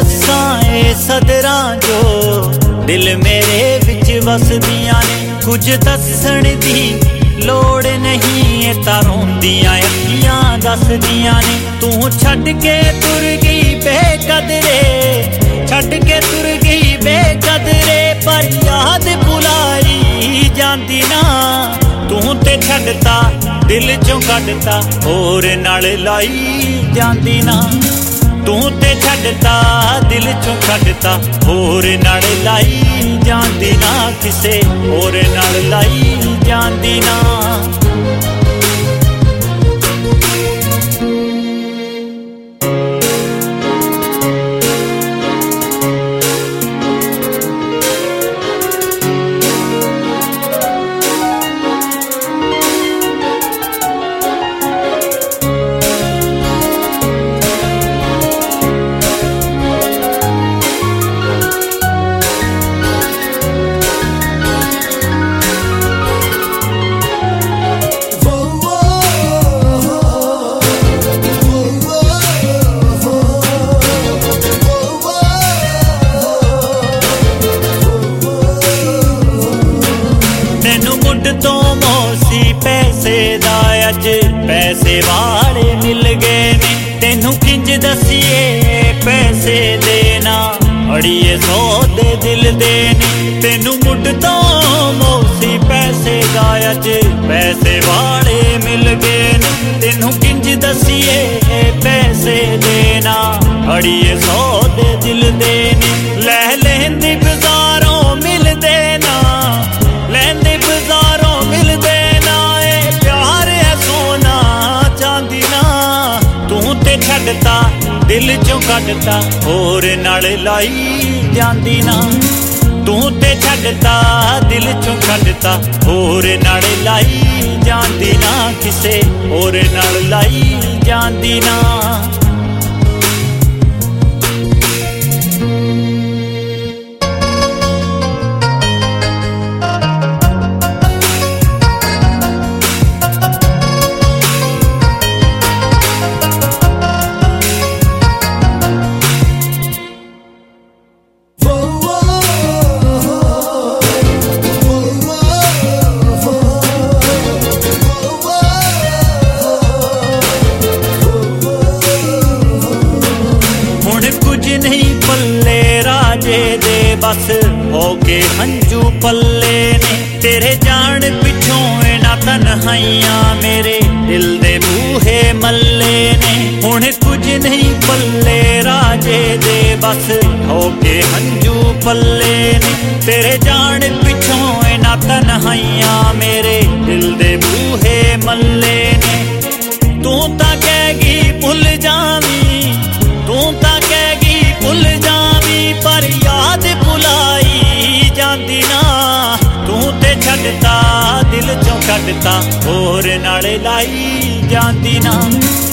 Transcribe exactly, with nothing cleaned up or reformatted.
दस्सां ए सदरां जो दिल मेरे विच वसदियां ने। कुछ दस्सण दी लोड़ नहीं ए तां रोंदियां अखियां दसदियां ने। तू छड्ड के तुर गई बेकदरे, छड्ड के तुर गई बेकदरे, पर याद भुलाई जांदी ना। तू ते छड्डता दिल चों कड्डता होर नाल लाई जांदी ना। तू ते छड्डता दिल चों कड्डता होर नाल लाई जांदी ना, किसे होर नाल लाई जांदी ना। तो मौसी पैसे दा अज पैसे वाले मिल गए ने। तेनू किंज दसिए पैसे देना अड़िए सौ दे दिल देने। तेनू मुड तो मौसी पैसे दा अज पैसे वाले मिल गए ने। तेनू किंज दसिए पैसे देना अड़िए सौ दे दिल देने। लै लेंदी बाजारों मिल देना, लेंदी बाजारों मिल देना, ए प्यार है सोना चांदी ना। तू ते छड्डता दिल चों कड्डता होर नाल लाई जांदी ना। तू ते छड्डता दिल चों कड्डता होर नाल लाई जांदी ना, किसे होर नाल लाई जांदी ना। नहीं पल्ले राजे दे बस होके हंजू पल्ले ने। तेरे जान पिछों ना तन्हाइयां मेरे दिल दे बूहे मल्ले ने। हुण कुछ नहीं पल्ले राजे दे बस होके हंजू पल्ले ने। तेरे जान पिछों ना तन्हाइयां मेरे दिल दे बूहे मल्ले ने। तू तां कहगी भुल जावी, तू तां कहगी भुल जावी, पर याद भुलाई जांदी ना। तू ते छड्डता दिल चों कड्डता होर नाल लाई जांदी ना।